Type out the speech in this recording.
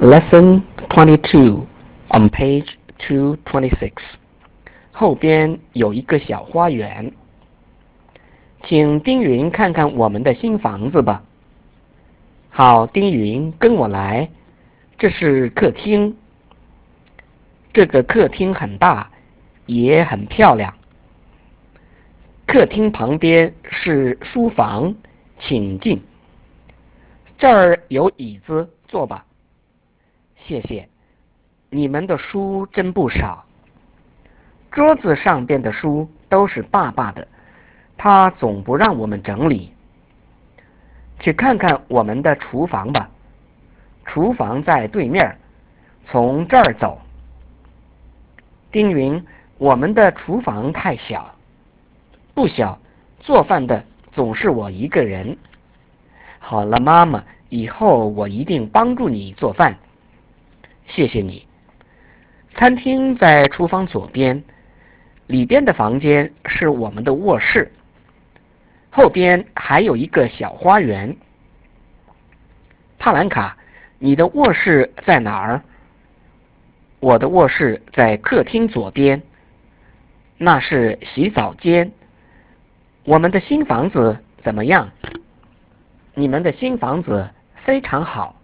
Lesson 22 on page 226. 后边有一个小花园，请丁云看看我们的新房子吧。好，丁云，跟我来。这是客厅。这个客厅很大，也很漂亮。客厅旁边是书房，请进。这儿有椅子，坐吧。谢谢。你们的书真不少。桌子上边的书都是爸爸的，他总不让我们整理。去看看我们的厨房吧。厨房在对面，从这儿走。丁云，我们的厨房太小。不小，做饭的总是我一个人。好了，妈妈，以后我一定帮助你做饭。谢谢你。餐厅在厨房左边，里边的房间是我们的卧室，后边还有一个小花园。帕兰卡，你的卧室在哪儿？我的卧室在客厅左边，那是洗澡间。我们的新房子怎么样？你们的新房子非常好。